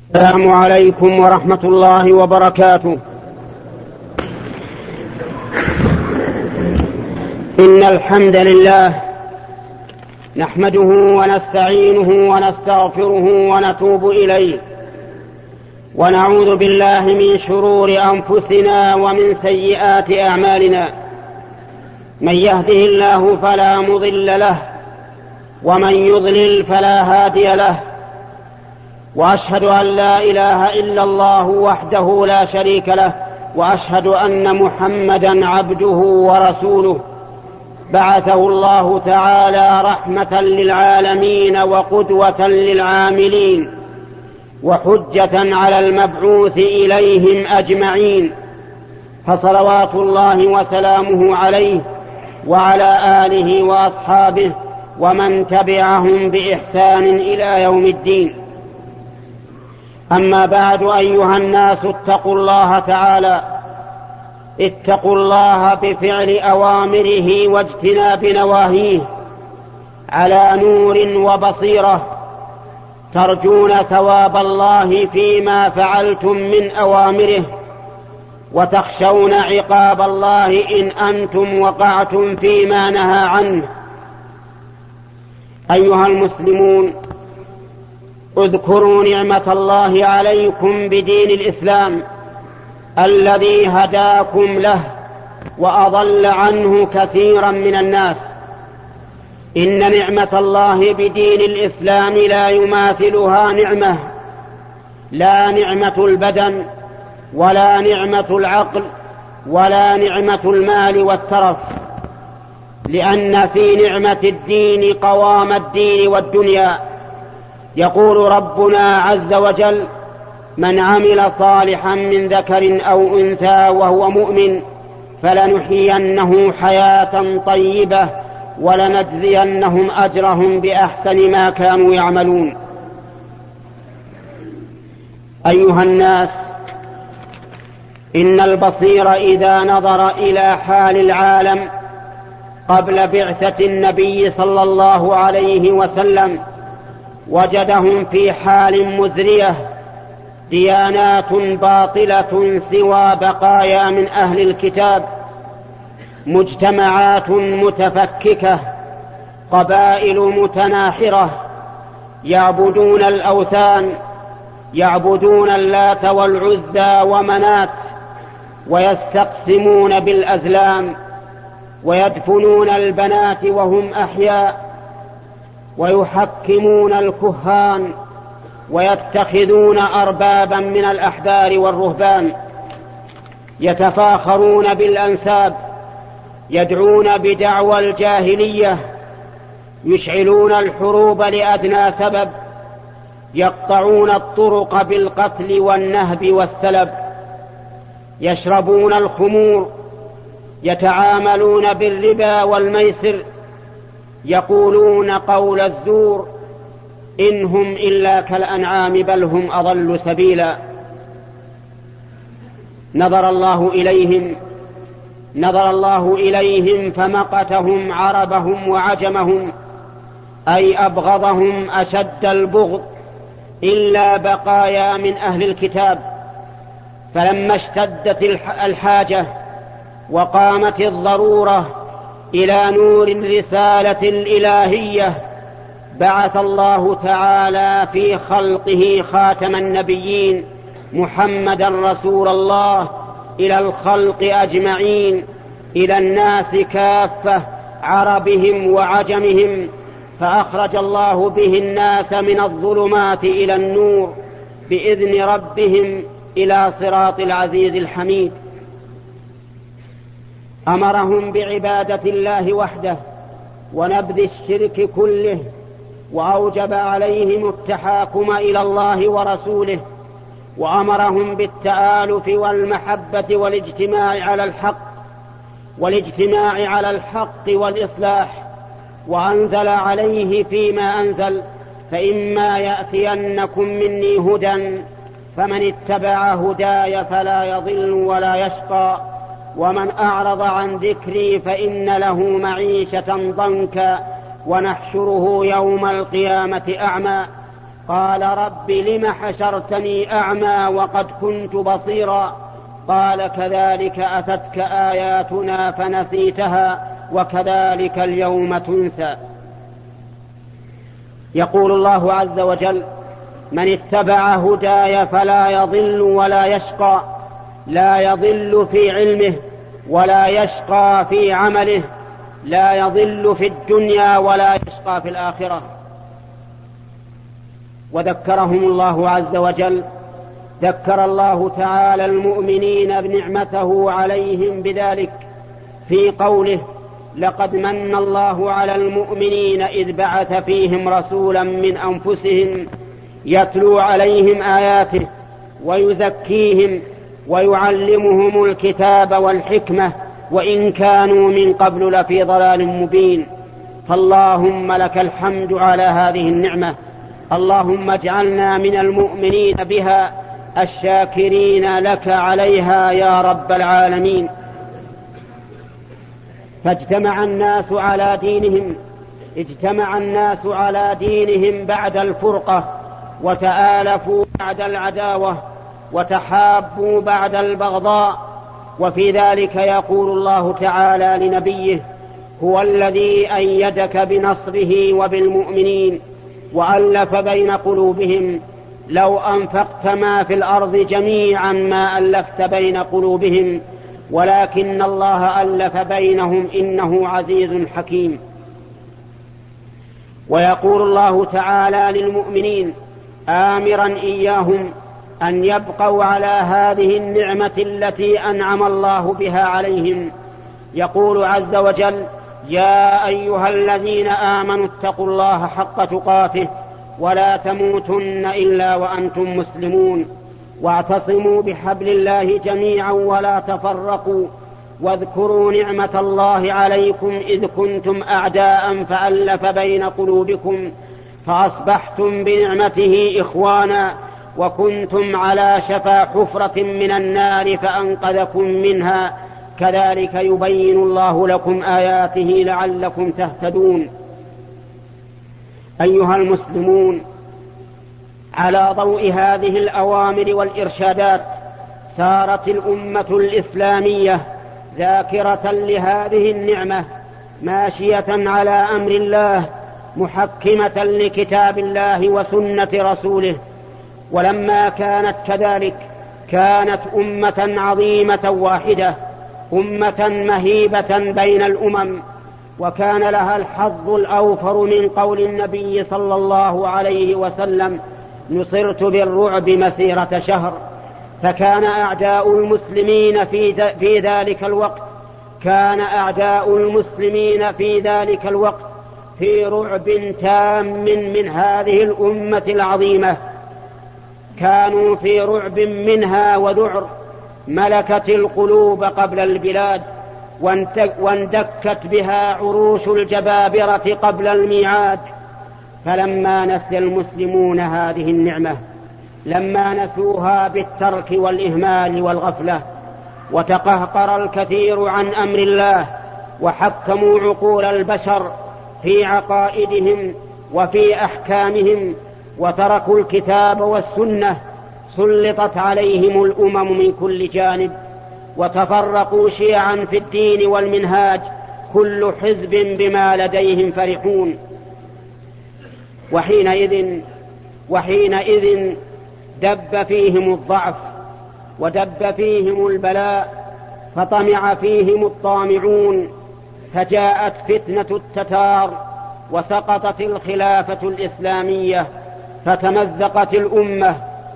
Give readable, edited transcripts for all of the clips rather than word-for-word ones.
السلام عليكم ورحمة الله وبركاته. إن الحمد لله نحمده ونستعينه ونستغفره ونتوب إليه، ونعوذ بالله من شرور أنفسنا ومن سيئات أعمالنا. من يهده الله فلا مضل له، ومن يضلل فلا هادي له. وأشهد أن لا إله إلا الله وحده لا شريك له، وأشهد أن محمدا عبده ورسوله، بعثه الله تعالى رحمة للعالمين وقدوة للعاملين، وحجة على المبعوث إليهم أجمعين، فصلوات الله وسلامه عليه وعلى آله وأصحابه ومن تبعهم بإحسان إلى يوم الدين. أما بعد، أيها الناس، اتقوا الله تعالى، اتقوا الله بفعل أوامره واجتناب نواهيه على نور وبصيرة، ترجون ثواب الله فيما فعلتم من أوامره، وتخشون عقاب الله إن أنتم وقعتم فيما نهى عنه. أيها المسلمون، اذكروا نعمة الله عليكم بدين الإسلام الذي هداكم له وأضل عنه كثيرا من الناس. إن نعمة الله بدين الإسلام لا يماثلها نعمة، لا نعمة البدن، ولا نعمة العقل، ولا نعمة المال والترف، لأن في نعمة الدين قوام الدين والدنيا. يقول ربنا عز وجل: من عمل صالحا من ذكر أو أنثى وهو مؤمن فلنحيينه حياة طيبة ولنجزينهم أجرهم بأحسن ما كانوا يعملون. أيها الناس، إن البصير إذا نظر إلى حال العالم قبل بعثة النبي صلى الله عليه وسلم وجدهم في حال مزرية، ديانات باطلة سوى بقايا من أهل الكتاب، مجتمعات متفككة، قبائل متناحرة، يعبدون الأوثان، يعبدون اللات والعزى ومنات، ويستقسمون بالأزلام، ويدفنون البنات وهم أحياء، ويحكمون الكهان، ويتخذون أربابا من الأحبار والرهبان، يتفاخرون بالأنساب، يدعون بدعوى الجاهلية، يشعلون الحروب لأدنى سبب، يقطعون الطرق بالقتل والنهب والسلب، يشربون الخمور، يتعاملون بالربا والميسر، يقولون قول الزور، إن هم إلا كالأنعام بل هم أضل سبيلا. نظر الله إليهم فمقتهم عربهم وعجمهم، أي أبغضهم أشد البغض، إلا بقايا من أهل الكتاب. فلما اشتدت الحاجة وقامت الضرورة إلى نور الرسالة الإلهية، بعث الله تعالى في خلقه خاتم النبيين محمدا رسول الله إلى الخلق أجمعين، إلى الناس كافة، عربهم وعجمهم، فأخرج الله به الناس من الظلمات إلى النور بإذن ربهم إلى صراط العزيز الحميد. أمرهم بعبادة الله وحده ونبذ الشرك كله، وأوجب عليهم التحاكم إلى الله ورسوله، وأمرهم بالتآلف والمحبة والاجتماع على الحق والإصلاح، وأنزل عليه فيما أنزل: فإما يأتينكم مني هدى فمن اتبع هداي فلا يضل ولا يشقى، ومن أعرض عن ذكري فإن له معيشة ضنكا ونحشره يوم القيامة أعمى. قال رب لم حشرتني أعمى وقد كنت بصيرا قال كذلك أتتك آياتنا فنسيتها وكذلك اليوم تنسى. يقول الله عز وجل من اتبع هداي فلا يضل ولا يشقى، لا يضل في علمه ولا يشقى في عمله، لا يضل في الدنيا ولا يشقى في الآخرة. وذكرهم الله عز وجل، ذكر الله تعالى المؤمنين بنعمته عليهم بذلك في قوله لقد من الله على المؤمنين إذ بعث فيهم رسولا من أنفسهم يتلو عليهم آياته ويزكيهم ويعلمهم الكتاب والحكمة وإن كانوا من قبل لفي ضلال مبين. فاللهم لك الحمد على هذه النعمة، اللهم اجعلنا من المؤمنين بها الشاكرين لك عليها يا رب العالمين. فاجتمع الناس على دينهم بعد الفرقة، وتآلفوا بعد العداوة، وتحابوا بعد البغضاء. وفي ذلك يقول الله تعالى لنبيه هو الذي أيدك بنصره وبالمؤمنين وألف بين قلوبهم لو أنفقت ما في الأرض جميعا ما ألفت بين قلوبهم ولكن الله ألف بينهم إنه عزيز حكيم. ويقول الله تعالى للمؤمنين آمرا إياهم أن يبقوا على هذه النعمة التي أنعم الله بها عليهم. يقول عز وجل يا أيها الذين آمنوا اتقوا الله حق تقاته ولا تموتن إلا وأنتم مسلمون واعتصموا بحبل الله جميعا ولا تفرقوا واذكروا نعمة الله عليكم إذ كنتم أعداء فألف بين قلوبكم فأصبحتم بنعمته إخوانا وكنتم على شفا حفرة من النار فأنقذكم منها كذلك يبين الله لكم آياته لعلكم تهتدون. أيها المسلمون، على ضوء هذه الأوامر والإرشادات سارت الأمة الإسلامية ذاكرة لهذه النعمة ماشية على أمر الله محكمة لكتاب الله وسنة رسوله. ولما كانت كذلك كانت أمة عظيمة واحدة، أمة مهيبة بين الأمم، وكان لها الحظ الأوفر من قول النبي صلى الله عليه وسلم نصرت بالرعب مسيرة شهر. فكان أعداء المسلمين في ذلك الوقت في رعب تام من هذه الأمة العظيمة، كانوا في رعب منها وذعر ملكت القلوب قبل البلاد واندكت بها عروش الجبابرة قبل الميعاد. فلما نسي المسلمون هذه النعمة، لما نسوها بالترك والإهمال والغفلة، وتقهقر الكثير عن أمر الله وحكموا عقول البشر في عقائدهم وفي أحكامهم وتركوا الكتاب والسنة، سلطت عليهم الأمم من كل جانب وتفرقوا شيعا في الدين والمنهاج، كل حزب بما لديهم فرحون. وحينئذ دب فيهم الضعف ودب فيهم البلاء فطمع فيهم الطامعون، فجاءت فتنة التتار وسقطت الخلافة الإسلامية فتمزقت الأمة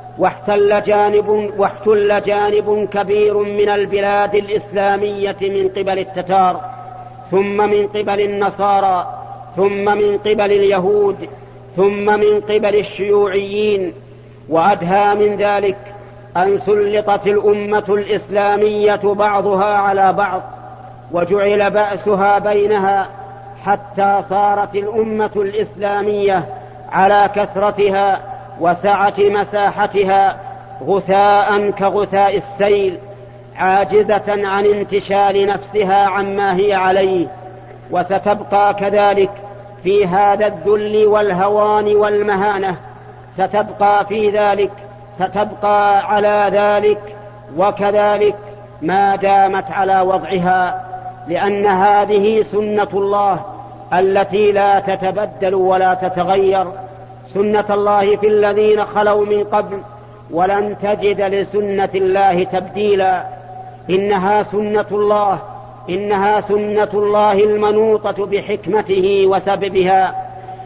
واحتل جانب كبير من البلاد الإسلامية من قبل التتار، ثم من قبل النصارى، ثم من قبل اليهود، ثم من قبل الشيوعيين. وأدهى من ذلك أن سلطت الأمة الإسلامية بعضها على بعض وجعل بأسها بينها، حتى صارت الأمة الإسلامية على كثرتها وسعة مساحتها غثاء كغثاء السيل، عاجزة عن انتشال نفسها عما هي عليه، وستبقى كذلك في هذا الذل والهوان والمهانة ستبقى على ذلك وكذلك ما دامت على وضعها، لأن هذه سنة الله التي لا تتبدل ولا تتغير، سنة الله في الذين خلوا من قبل، ولن تجد لسنة الله تبديلا. إنها سنة الله المنوطة بحكمته وسببها،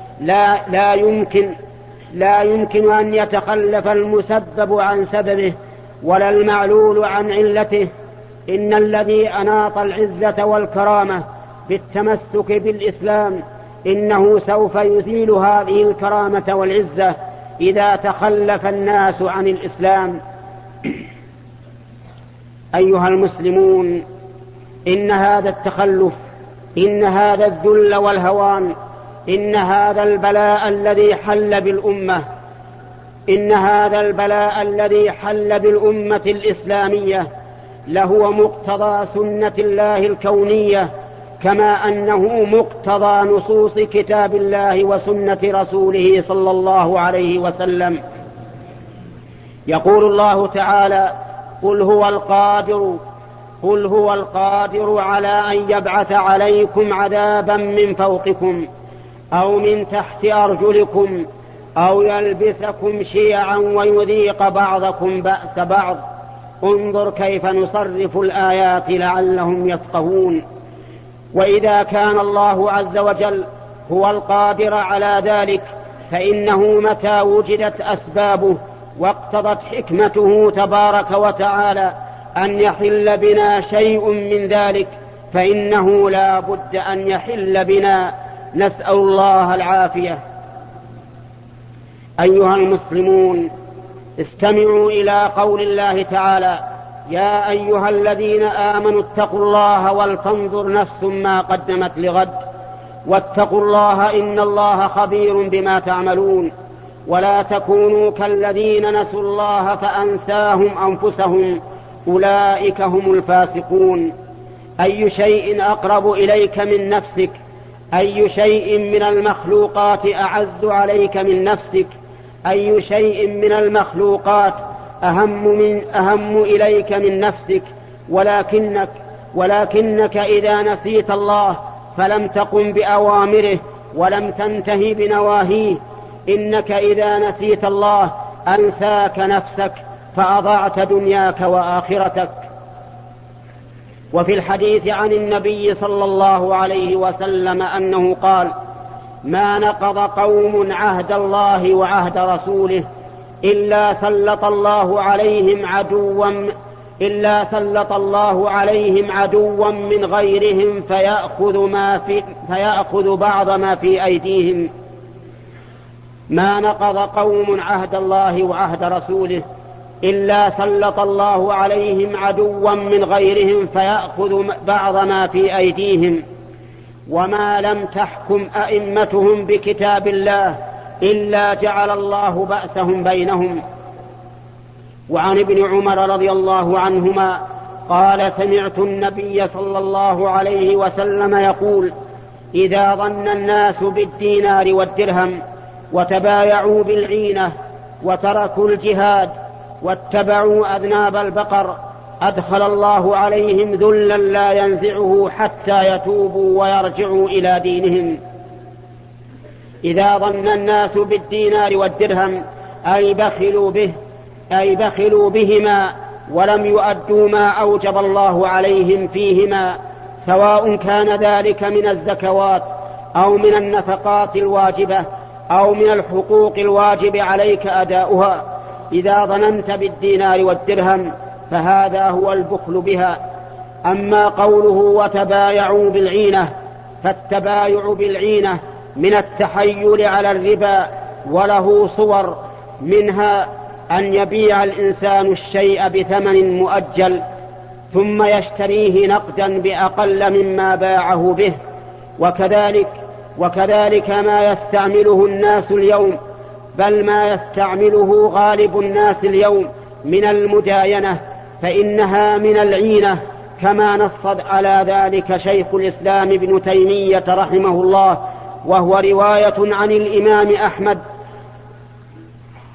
لا يمكن أن يتخلف المسبب عن سببه ولا المعلول عن علته. إن الذي أناط العزة والكرامة بالتمسك بالإسلام إنه سوف يزيل هذه الكرامة والعزة إذا تخلف الناس عن الإسلام. أيها المسلمون، إن هذا التخلف، إن هذا الذل والهوان، إن هذا البلاء الذي حل بالأمة الإسلامية لهو مقتضى سنة الله الكونية، كما أنه مقتضى نصوص كتاب الله وسنة رسوله صلى الله عليه وسلم. يقول الله تعالى: قل هو القادر على أن يبعث عليكم عذابا من فوقكم أو من تحت أرجلكم أو يلبسكم شيعا ويذيق بعضكم بأس بعض، انظر كيف نصرف الآيات لعلهم يفقهون. وإذا كان الله عز وجل هو القادر على ذلك، فإنه متى وجدت أسبابه واقتضت حكمته تبارك وتعالى أن يحل بنا شيء من ذلك، فإنه لا بد أن يحل بنا، نسأل الله العافية. أيها المسلمون، استمعوا إلى قول الله تعالى: يا أيها الذين آمنوا اتقوا الله ولتنظر نفس ما قدمت لغد واتقوا الله إن الله خبير بما تعملون، ولا تكونوا كالذين نسوا الله فأنساهم أنفسهم أولئك هم الفاسقون. أي شيء أقرب إليك من نفسك؟ أي شيء من المخلوقات أعز عليك من نفسك؟ أي شيء من المخلوقات أهم إليك من نفسك؟ ولكنك إذا نسيت الله فلم تقم بأوامره ولم تنتهي بنواهيه. إنك إذا نسيت الله أنساك نفسك فأضعت دنياك وآخرتك. وفي الحديث عن النبي صلى الله عليه وسلم أنه قال: ما نقض قوم عهد الله وعهد رسوله إلا سلط الله عليهم عدوا من غيرهم فيأخذ بعض ما في أيديهم. ما نقض قوم عهد الله وعهد رسوله إلا سلط الله عليهم عدوا من غيرهم فيأخذ بعض ما في أيديهم. وما لم تحكم أئمتهم بكتاب الله إلا جعل الله بأسهم بينهم. وعن ابن عمر رضي الله عنهما قال: سمعت النبي صلى الله عليه وسلم يقول: إذا ظن الناس بالدينار والدرهم وتبايعوا بالعينة وتركوا الجهاد واتبعوا أذناب البقر أدخل الله عليهم ذلا لا ينزعه حتى يتوبوا ويرجعوا إلى دينهم. إذا ظن الناس بالدينار والدرهم أي بخلوا بهما ولم يؤدوا ما أوجب الله عليهم فيهما، سواء كان ذلك من الزكوات أو من النفقات الواجبة أو من الحقوق الواجب عليك أداؤها. إذا ظننت بالدينار والدرهم فهذا هو البخل بها. أما قوله وتبايعوا بالعينة، فالتبايع بالعينة من التحيل على الربا، وله صور، منها أن يبيع الإنسان الشيء بثمن مؤجل ثم يشتريه نقدا بأقل مما باعه به. وكذلك ما يستعمله الناس اليوم، بل ما يستعمله غالب الناس اليوم من المداينة، فإنها من العينة، كما نص على ذلك شيخ الإسلام ابن تيمية رحمه الله، وهو رواية عن الإمام أحمد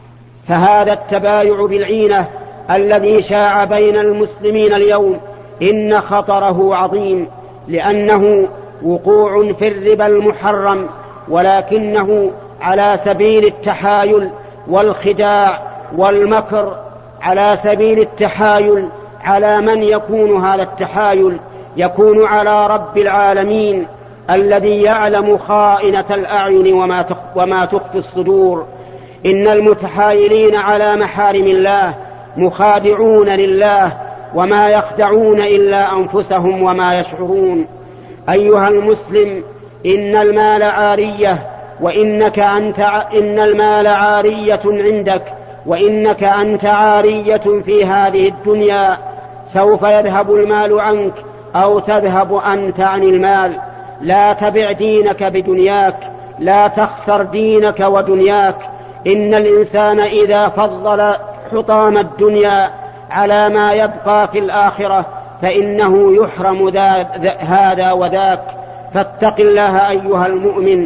فهذا التبايع بالعينة الذي شاع بين المسلمين اليوم إن خطره عظيم، لأنه وقوع في الربا المحرم، ولكنه على سبيل التحايل والخداع والمكر، على سبيل التحايل. على من يكون هذا التحايل؟ يكون على رب العالمين الذي يعلم خائنة الأعين وما تخفي الصدور. إن المتحايلين على محارم الله مخادعون لله، وما يخدعون إلا أنفسهم وما يشعرون. أيها المسلم، إن المال عارية، إن المال عارية عندك، وإنك أنت عارية في هذه الدنيا. سوف يذهب المال عنك أو تذهب أنت عن المال. لا تبع دينك بدنياك، لا تخسر دينك ودنياك. إن الإنسان إذا فضل حطام الدنيا على ما يبقى في الآخرة فإنه يحرم هذا وذاك. فاتق الله أيها المؤمن،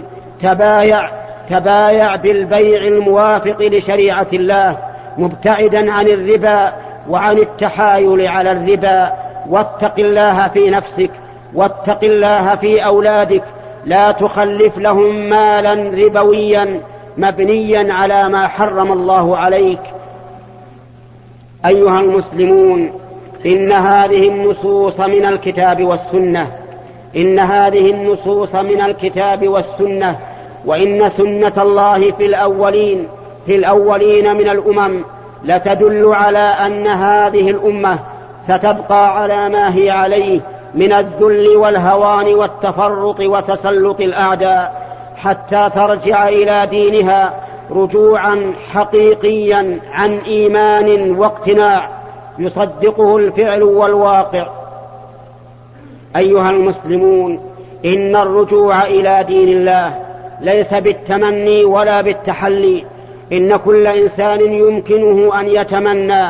تبايع بالبيع الموافق لشريعة الله، مبتعدا عن الربا وعن التحايل على الربا. واتق الله في نفسك، واتق الله في أولادك، لا تخلف لهم مالا ربويا مبنيا على ما حرم الله عليك. أيها المسلمون، إن هذه النصوص من الكتاب والسنة، وإن سنة الله في الأولين من الأمم لتدل على أن هذه الأمة ستبقى على ما هي عليه من الذل والهوان والتفرط وتسلط الأعداء، حتى ترجع إلى دينها رجوعا حقيقيا عن إيمان واقتناع يصدقه الفعل والواقع. أيها المسلمون، إن الرجوع إلى دين الله ليس بالتمني ولا بالتحلي. إن كل إنسان يمكنه أن يتمنى،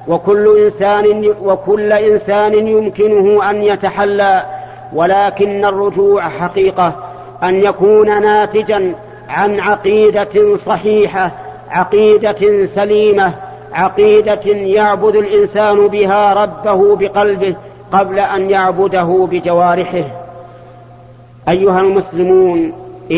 وكل إنسان يمكنه أن يتحلى، ولكن الرجوع حقيقة أن يكون ناتجا عن عقيدة صحيحة، عقيدة سليمة، عقيدة يعبد الإنسان بها ربه بقلبه قبل أن يعبده بجوارحه. أيها المسلمون،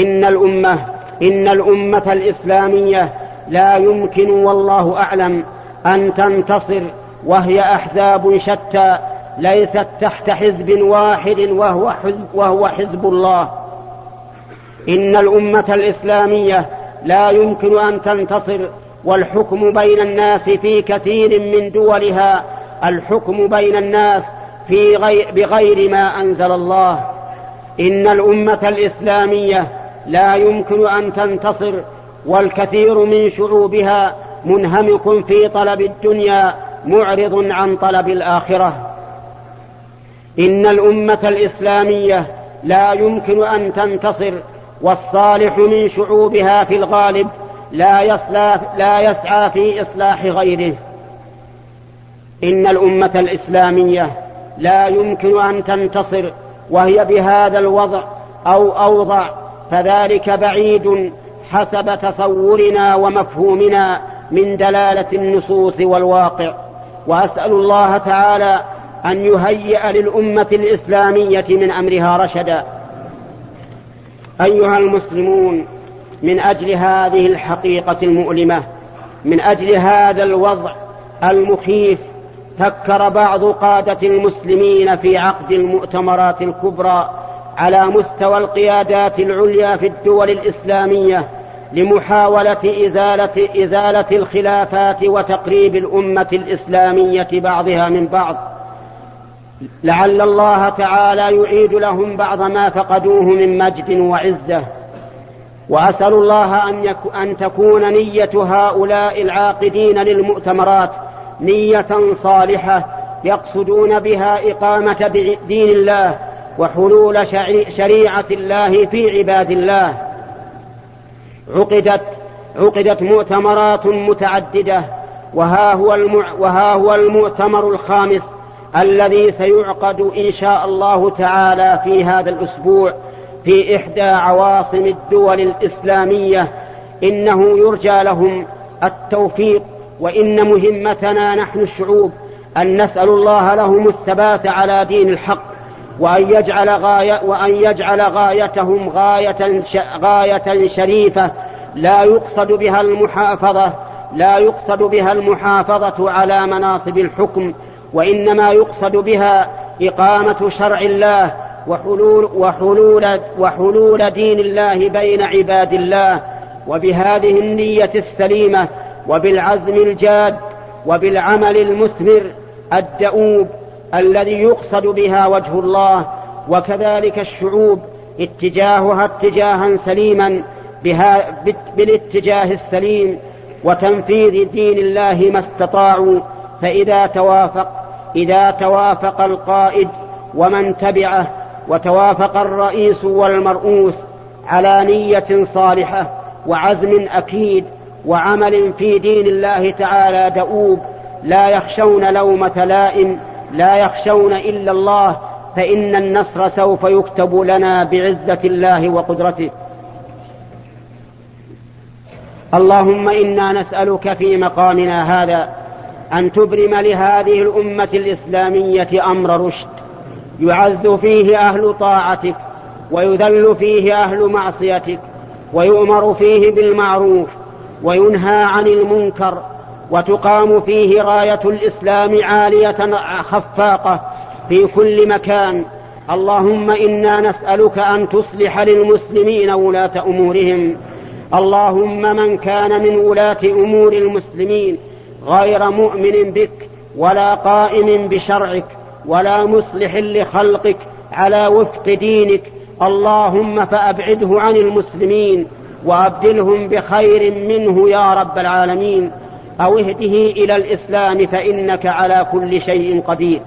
إن الأمة الإسلامية لا يمكن والله أعلم أن تنتصر وهي أحزاب شتى ليست تحت حزب واحد وهو حزب الله. إن الأمة الإسلامية لا يمكن أن تنتصر والحكم بين الناس في كثير من دولها الحكم بين الناس بغير ما أنزل الله. إن الأمة الإسلامية لا يمكن أن تنتصر والكثير من شعوبها منهمك في طلب الدنيا معرض عن طلب الآخرة. إن الأمة الإسلامية لا يمكن أن تنتصر والصالح من شعوبها في الغالب لا يسعى في إصلاح غيره. إن الأمة الإسلامية لا يمكن أن تنتصر وهي بهذا الوضع أو أوضع، فذلك بعيد حسب تصورنا ومفهومنا من دلالة النصوص والواقع. وأسأل الله تعالى أن يهيئ للأمة الإسلامية من أمرها رشدا. أيها المسلمون، من أجل هذه الحقيقة المؤلمة، من أجل هذا الوضع المخيف، فكر بعض قادة المسلمين في عقد المؤتمرات الكبرى على مستوى القيادات العليا في الدول الإسلامية لمحاولة إزالة الخلافات وتقريب الأمة الإسلامية بعضها من بعض، لعل الله تعالى يعيد لهم بعض ما فقدوه من مجد وعزة. وأسأل الله أن تكون نية هؤلاء العاقدين للمؤتمرات نية صالحة يقصدون بها إقامة دين الله وحلول شريعة الله في عباد الله. عقدت مؤتمرات متعددة، وها هو المؤتمر الخامس الذي سيعقد إن شاء الله تعالى في هذا الأسبوع في إحدى عواصم الدول الإسلامية. إنه يرجى لهم التوفيق. وإن مهمتنا نحن الشعوب أن نسأل الله لهم الثبات على دين الحق، وأن يجعل غايتهم غاية شريفة لا يقصد بها المحافظة على مناصب الحكم، وإنما يقصد بها إقامة شرع الله وحلول دين الله بين عباد الله. وبهذه النية السليمة وبالعزم الجاد وبالعمل المثمر الدؤوب الذي يقصد بها وجه الله، وكذلك الشعوب اتجاهها اتجاها سليما بالاتجاه السليم وتنفيذ دين الله ما استطاعوا. فإذا توافق القائد ومن تبعه وتوافق الرئيس والمرؤوس على نية صالحة وعزم أكيد وعمل في دين الله تعالى دؤوب، لا يخشون لومة لائم، لا يخشون إلا الله، فإن النصر سوف يكتب لنا بعزة الله وقدرته. اللهم إنا نسألك في مقامنا هذا أن تبرم لهذه الأمة الإسلامية أمر رشد يعز فيه أهل طاعتك ويذل فيه أهل معصيتك، ويؤمر فيه بالمعروف وينهى عن المنكر، وتقام فيه راية الإسلام عالية خفاقة في كل مكان. اللهم إنا نسألك أن تصلح للمسلمين ولاة أمورهم. اللهم من كان من ولاة أمور المسلمين غير مؤمن بك ولا قائم بشرعك ولا مصلح لخلقك على وفق دينك، اللهم فأبعده عن المسلمين وأبدلهم بخير منه يا رب العالمين، أو اهده إلى الإسلام فإنك على كل شيء قدير.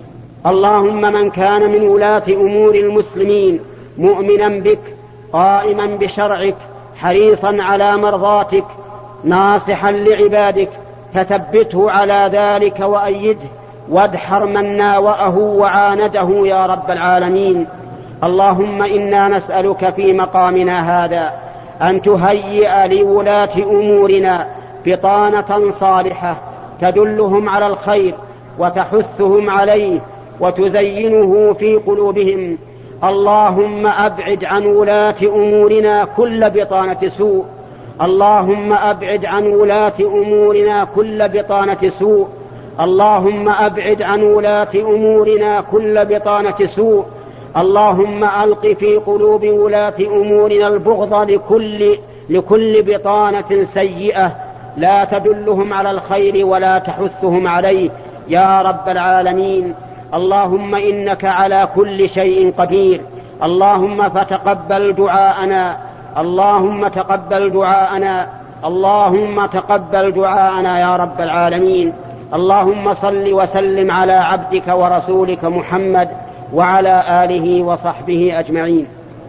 اللهم من كان من ولاة أمور المسلمين مؤمنا بك قائما بشرعك حريصا على مرضاتك ناصحا لعبادك فثبته على ذلك وأيده وادحر من ناوأه وعانده يا رب العالمين. اللهم إنا نسألك في مقامنا هذا أن تهيئ لولاة أمورنا بطانة صالحة تدلهم على الخير وتحثهم عليه وتزينه في قلوبهم. اللهم أبعد عن ولاة أمورنا كل بطانة سوء، اللهم أبعد عن ولاة أمورنا كل بطانة سوء، اللهم أبعد عن ولاة أمورنا كل بطانة سوء. اللهم ألق في قلوب ولاة أمورنا البغض لكل بطانة سيئة لا تدلهم على الخير ولا تحثهم عليه يا رب العالمين. اللهم إنك على كل شيء قدير. اللهم فتقبل دعاءنا، اللهم تقبل دعاءنا، اللهم تقبل دعاءنا يا رب العالمين. اللهم صل وسلم على عبدك ورسولك محمد وعلى آله وصحبه أجمعين.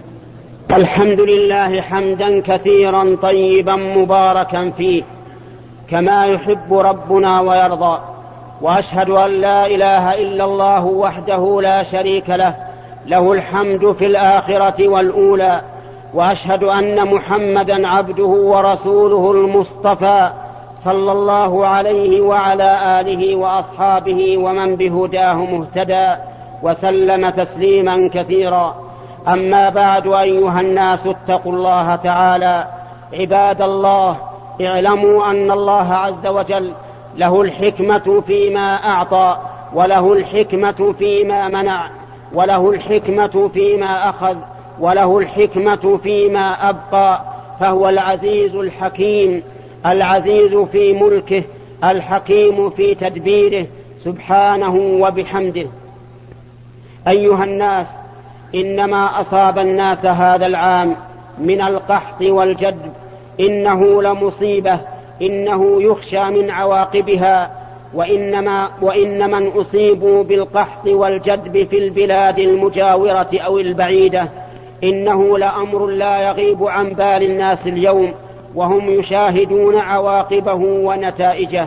الحمد لله حمدا كثيرا طيبا مباركا فيه كما يحب ربنا ويرضى، وأشهد أن لا إله إلا الله وحده لا شريك له، له الحمد في الآخرة والأولى، وأشهد أن محمدا عبده ورسوله المصطفى صلى الله عليه وعلى آله وأصحابه ومن بهداه مهتدى وسلم تسليما كثيرا. أما بعد، أيها الناس اتقوا الله تعالى. عباد الله، اعلموا أن الله عز وجل له الحكمة فيما أعطى، وله الحكمة فيما منع، وله الحكمة فيما أخذ، وله الحكمة فيما أبقى، فهو العزيز الحكيم، العزيز في ملكه، الحكيم في تدبيره سبحانه وبحمده. أيها الناس، إنما أصاب الناس هذا العام من القحط والجدب إنه لمصيبة، إنه يخشى من عواقبها، وإن من أصيبوا بالقحط والجدب في البلاد المجاورة أو البعيدة إنه لأمر لا يغيب عن بال الناس اليوم، وهم يشاهدون عواقبه ونتائجه،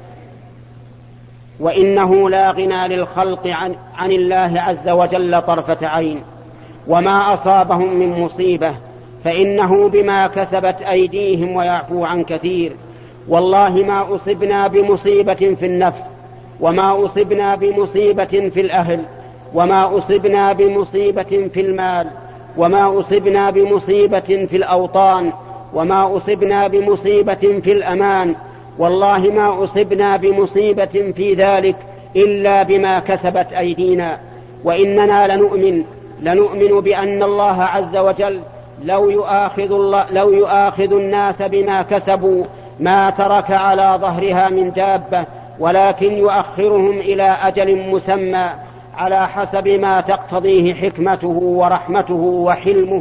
وإنه لا غنى للخلق عن الله عز وجل طرفة عين. وما أصابهم من مصيبة فإنه بما كسبت أيديهم ويعفو عن كثير، والله ما أصبنا بمصيبة في النفس، وما أصبنا بمصيبة في الأهل، وما أصبنا بمصيبة في المال، وما أصبنا بمصيبة في الأوطان، وما أصبنا بمصيبة في الأمان، والله ما أصبنا بمصيبة في ذلك إلا بما كسبت أيدينا. وإننا لنؤمن بأن الله عز وجل لو يؤاخذ الناس بما كسبوا ما ترك على ظهرها من دابة، ولكن يؤخرهم إلى أجل مسمى على حسب ما تقتضيه حكمته ورحمته وحلمه.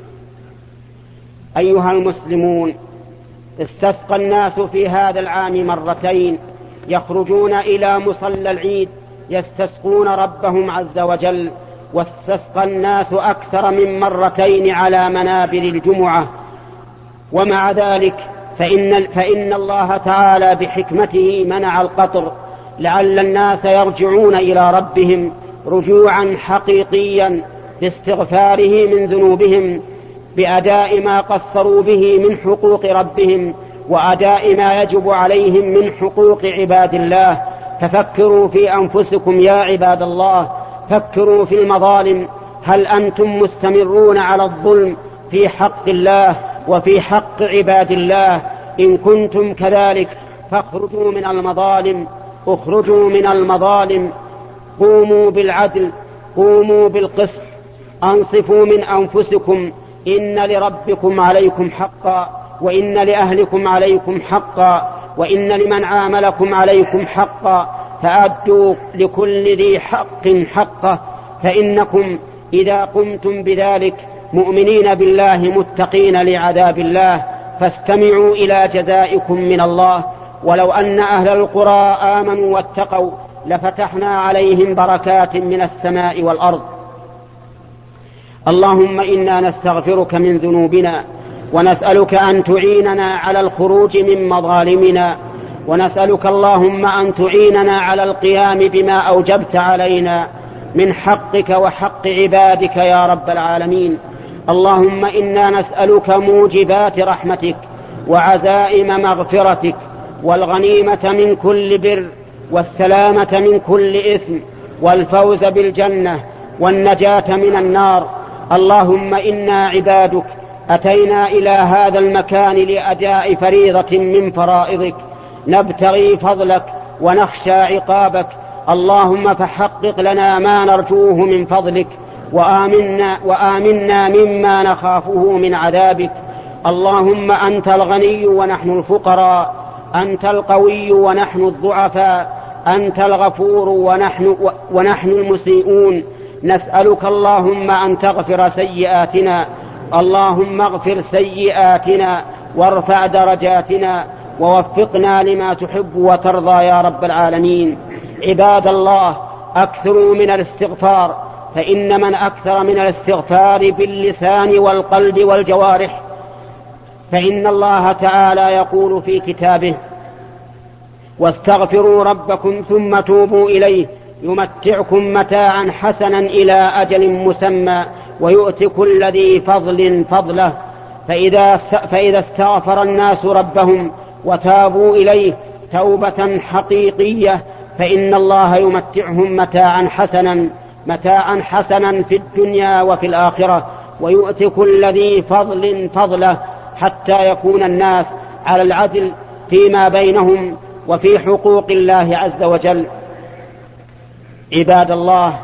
أيها المسلمون، استسقى الناس في هذا العام مرتين، يخرجون إلى مصلى العيد يستسقون ربهم عز وجل، واستسقى الناس أكثر من مرتين على منابر الجمعة. ومع ذلك فإن الله تعالى بحكمته منع القطر لعل الناس يرجعون إلى ربهم رجوعا حقيقيا باستغفاره من ذنوبهم، بأداء ما قصروا به من حقوق ربهم، وأداء ما يجب عليهم من حقوق عباد الله. ففكروا في أنفسكم يا عباد الله، فكروا في المظالم، هل أنتم مستمرون على الظلم في حق الله وفي حق عباد الله؟ إن كنتم كذلك فاخرجوا من المظالم، اخرجوا من المظالم، قوموا بالعدل، قوموا بالقسط، أنصفوا من أنفسكم، إن لربكم عليكم حقا، وإن لأهلكم عليكم حقا، وإن لمن عاملكم عليكم حقا، فأدوا لكل ذي حق حقه. فإنكم إذا قمتم بذلك مؤمنين بالله متقين لعذاب الله فاستمعوا إلى جزائكم من الله. ولو أن أهل القرى آمنوا واتقوا لفتحنا عليهم بركات من السماء والأرض. اللهم إنا نستغفرك من ذنوبنا، ونسألك أن تعيننا على الخروج من مظالمنا، ونسألك اللهم أن تعيننا على القيام بما أوجبت علينا من حقك وحق عبادك يا رب العالمين. اللهم إنا نسألك موجبات رحمتك وعزائم مغفرتك والغنيمة من كل بر والسلامة من كل إثم والفوز بالجنة والنجاة من النار. اللهم إنا عبادك أتينا إلى هذا المكان لأداء فريضة من فرائضك، نبتغي فضلك ونخشى عقابك. اللهم فحقق لنا ما نرجوه من فضلك، وآمنا مما نخافه من عذابك. اللهم أنت الغني ونحن الفقراء، أنت القوي ونحن الضعفاء، أنت الغفور ونحن المسيئون. نسألك اللهم أن تغفر سيئاتنا، اللهم اغفر سيئاتنا وارفع درجاتنا ووفقنا لما تحب وترضى يا رب العالمين. عباد الله، أكثروا من الاستغفار، فإن من أكثر من الاستغفار باللسان والقلب والجوارح فإن الله تعالى يقول في كتابه: واستغفروا ربكم ثم توبوا إليه يمتعكم متاعا حسنا إلى أجل مسمى ويؤتي كل ذي فضل فضله. فإذا استغفر الناس ربهم وتابوا إليه توبة حقيقية فإن الله يمتعهم متاعا حسنا في الدنيا وفي الآخرة، ويؤتي كل ذي فضل فضله، حتى يكون الناس على العدل فيما بينهم وفي حقوق الله عز وجل. عباد الله،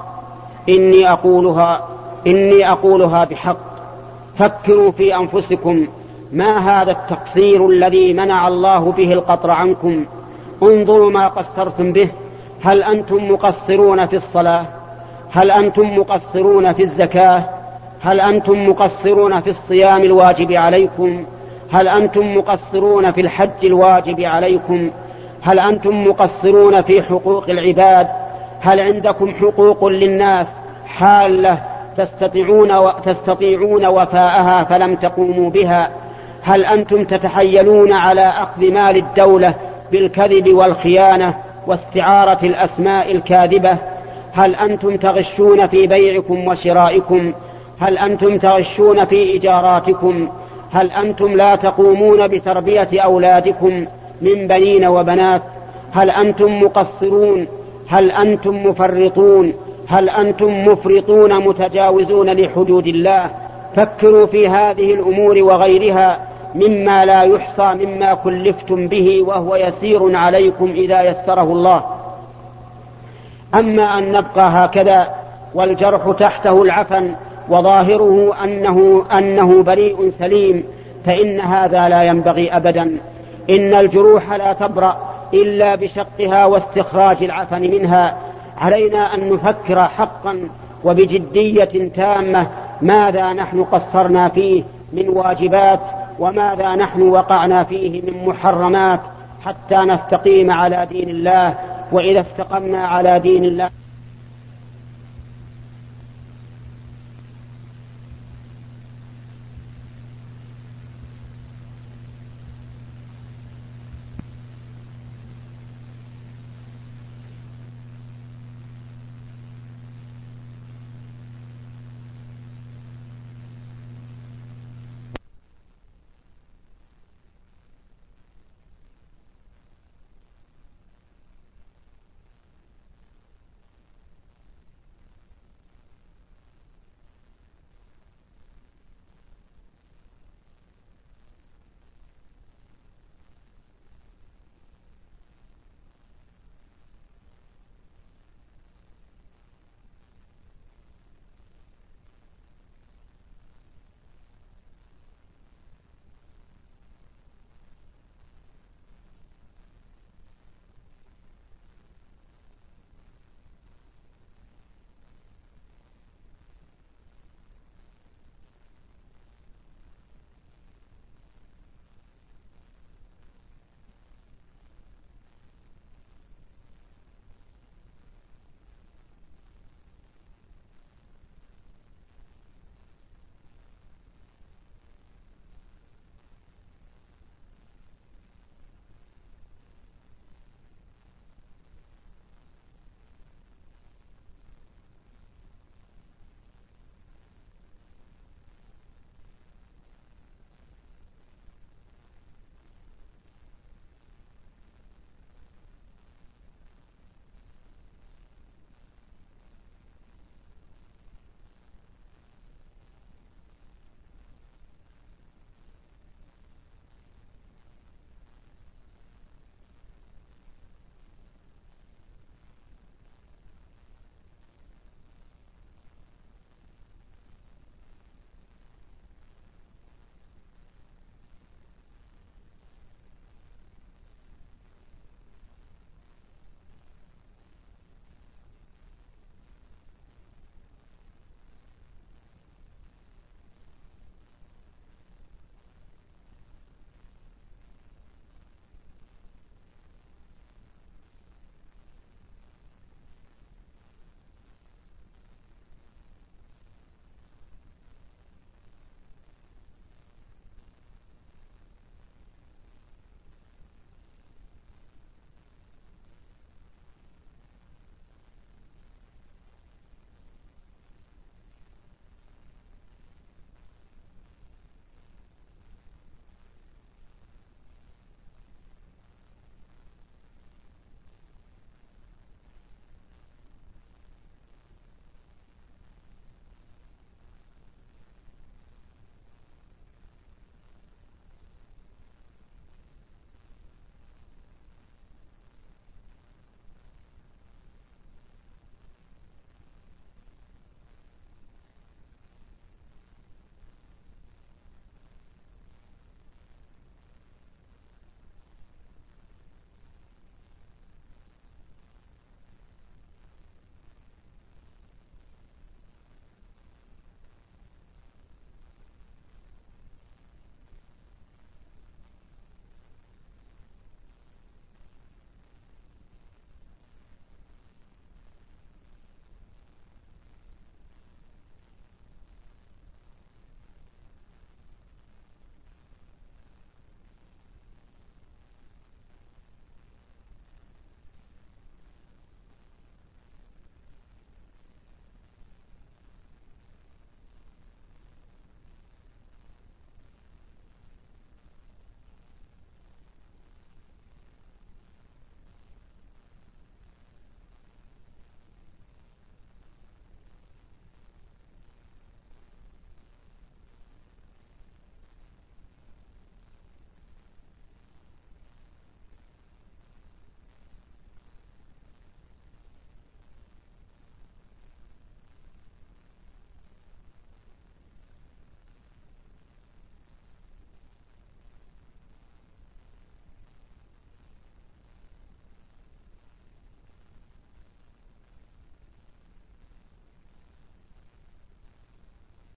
إني أقولها بحق. فكروا في أنفسكم، ما هذا التقصير الذي منع الله به القطر عنكم؟ انظروا ما قصرتم به. هل أنتم مقصرون في الصلاة؟ هل أنتم مقصرون في الزكاة؟ هل أنتم مقصرون في الصيام الواجب عليكم؟ هل أنتم مقصرون في الحج الواجب عليكم؟ هل أنتم مقصرون في حقوق العباد؟ هل عندكم حقوق للناس حالة تستطيعون وفاءها فلم تقوموا بها؟ هل أنتم تتحيلون على أخذ مال الدولة بالكذب والخيانة واستعارة الأسماء الكاذبة؟ هل أنتم تغشون في بيعكم وشرائكم؟ هل أنتم تغشون في إيجاراتكم؟ هل أنتم لا تقومون بتربية أولادكم؟ من بنين وبنات؟ هل أنتم مقصرون؟ هل أنتم مفرطون؟ هل أنتم مفرطون متجاوزون لحدود الله؟ فكروا في هذه الأمور وغيرها مما لا يحصى مما كلفتم به، وهو يسير عليكم إذا يسره الله. أما أن نبقى هكذا والجرح تحته العفن وظاهره أنه بريء سليم، فإن هذا لا ينبغي أبدا. إن الجروح لا تبرأ إلا بشقها واستخراج العفن منها. علينا أن نفكر حقا وبجدية تامة ماذا نحن قصرنا فيه من واجبات، وماذا نحن وقعنا فيه من محرمات، حتى نستقيم على دين الله. وإذا استقمنا على دين الله